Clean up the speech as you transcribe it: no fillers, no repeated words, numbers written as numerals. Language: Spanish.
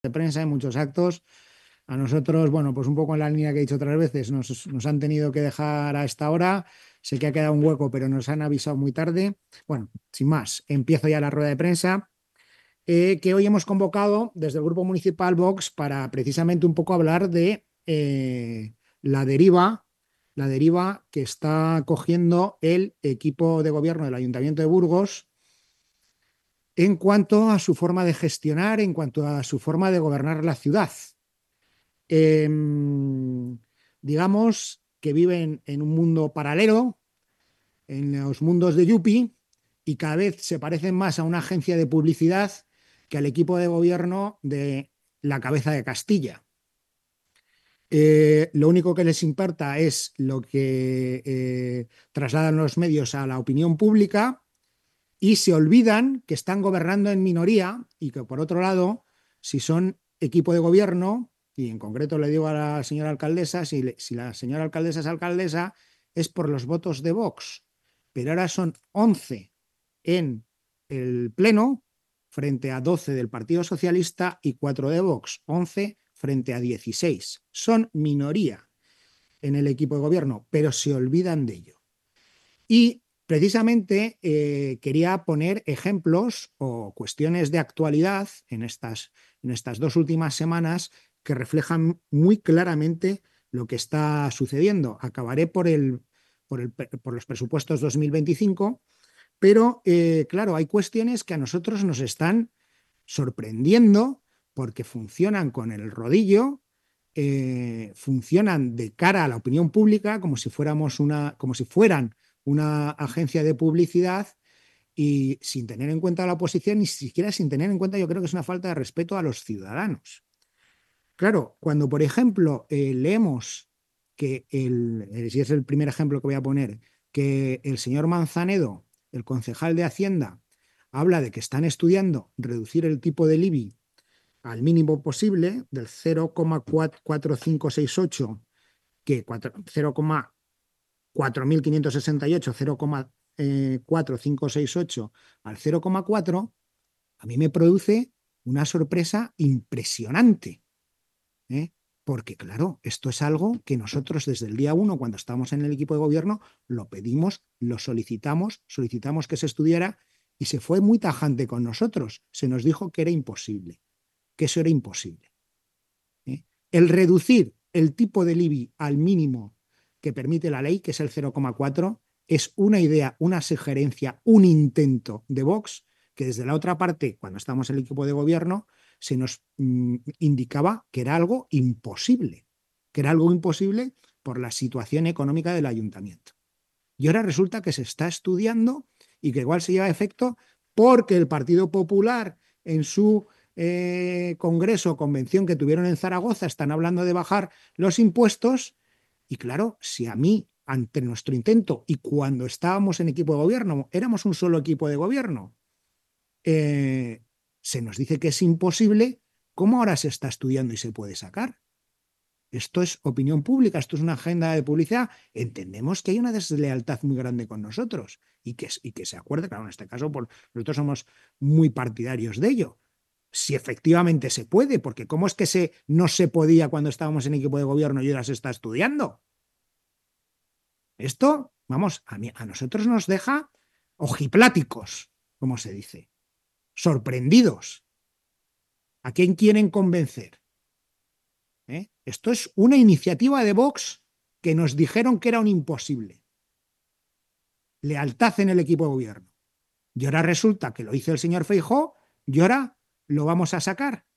de prensa, en muchos actos. A nosotros, bueno, pues un poco en la línea que he dicho otras veces, nos han tenido que dejar a esta hora. Sé que ha quedado un hueco, pero nos han avisado muy tarde. Bueno, sin más, empiezo ya la rueda de prensa que hoy hemos convocado desde el Grupo Municipal Vox para precisamente un poco hablar de la deriva que está cogiendo el equipo de gobierno del Ayuntamiento de Burgos en cuanto a su forma de gestionar, en cuanto a su forma de gobernar la ciudad. Eh, digamos que viven en un mundo paralelo, en los mundos de Yupi, y cada vez se parecen más a una agencia de publicidad que al equipo de gobierno de la cabeza de Castilla. Lo único que les importa es lo que trasladan los medios a la opinión pública y se olvidan que están gobernando en minoría y que, por otro lado, si son equipo de gobierno, y en concreto le digo a la señora alcaldesa, si la señora alcaldesa es alcaldesa, es por los votos de Vox, pero ahora son 11 en el Pleno frente a 12 del Partido Socialista y 4 de Vox, 11 frente a 16. Son minoría en el equipo de gobierno, pero se olvidan de ello. Y precisamente quería poner ejemplos o cuestiones de actualidad en estas 2 últimas semanas que reflejan muy claramente lo que está sucediendo. Acabaré por los presupuestos 2025, pero claro, hay cuestiones que a nosotros nos están sorprendiendo porque funcionan con el rodillo, funcionan de cara a la opinión pública como si fueran una agencia de publicidad y sin tener en cuenta la oposición, ni siquiera sin tener en cuenta, yo creo que es una falta de respeto a los ciudadanos. Claro, cuando, por ejemplo, leemos que si es el primer ejemplo que voy a poner, que el señor Manzanedo, el concejal de Hacienda, habla de que están estudiando reducir el tipo del IBI al mínimo posible, del 0,4568, que 0,4568, 0,4568 al 0,4, a mí me produce una sorpresa impresionante. ¿Eh? Porque, claro, esto es algo que nosotros desde el día 1, cuando estábamos en el equipo de gobierno, lo pedimos, lo solicitamos que se estudiara y se fue muy tajante con nosotros. Se nos dijo que era imposible, que eso era imposible. ¿Eh? El reducir el tipo del IBI al mínimo que permite la ley, que es el 0,4, es una idea, una sugerencia, un intento de Vox que desde la otra parte, cuando estamos en el equipo de gobierno, se nos indicaba que era algo imposible, por la situación económica del ayuntamiento. Y ahora resulta que se está estudiando y que igual se lleva a efecto porque el Partido Popular en su congreso o convención que tuvieron en Zaragoza están hablando de bajar los impuestos. Y claro, si a mí, ante nuestro intento y cuando estábamos en equipo de gobierno, éramos un solo equipo de gobierno, se nos dice que es imposible, ¿cómo ahora se está estudiando y se puede sacar? Esto es opinión pública, esto es una agenda de publicidad. Entendemos que hay una deslealtad muy grande con nosotros y que se acuerde, claro, en este caso nosotros somos muy partidarios de ello. Si efectivamente se puede, porque ¿cómo es que no se podía cuando estábamos en equipo de gobierno y ahora se está estudiando? Esto, vamos, a nosotros nos deja ojipláticos, como se dice, sorprendidos. ¿A quién quieren convencer? Esto es una iniciativa de Vox que nos dijeron que era un imposible. Lealtad en el equipo de gobierno. Y ahora resulta que lo hizo el señor Feijóo y ahora lo vamos a sacar.